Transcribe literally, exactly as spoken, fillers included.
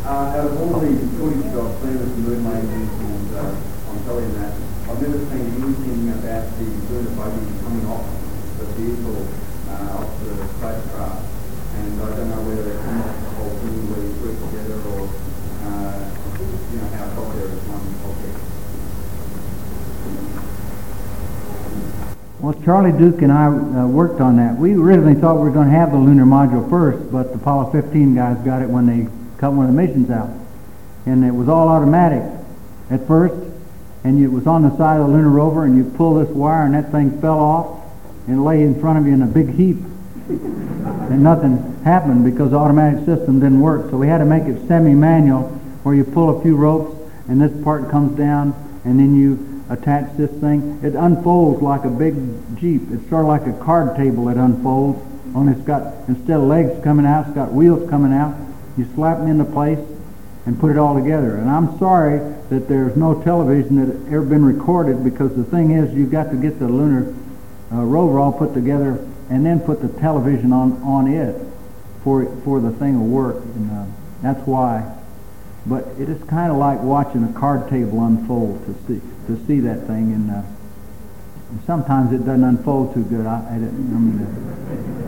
Uh, out of all the footage that I've seen of the moon landings and uh, on telly and that, I've never seen anything about the lunar buggy coming off the vehicle, uh, off the spacecraft. And I don't know whether they come off the whole thing where you put it together or, uh, you know, how it got there as one object. Well, Charlie Duke and I uh, worked on that. We originally thought we were going to have the lunar module first, but the Apollo fifteen guys got it when they cut one of the missions out. And it was all automatic at first, and it was on the side of the lunar rover, and you pull this wire, and that thing fell off and lay in front of you in a big heap. And nothing happened because the automatic system didn't work. So we had to make it semi-manual, where you pull a few ropes, and this part comes down, and then you attach this thing. It unfolds like a big Jeep. It's sort of like a card table that unfolds, only it's got, instead of legs coming out, it's got wheels coming out. You slap them into place and put it all together. And I'm sorry that there's no television that has ever been recorded, because the thing is, you've got to get the lunar uh, rover all put together and then put the television on, on it for for the thing to work. And uh, that's why. But it is kind of like watching a card table unfold to see to see that thing, and, uh, and sometimes it doesn't unfold too good. I, I, didn't, I mean, uh,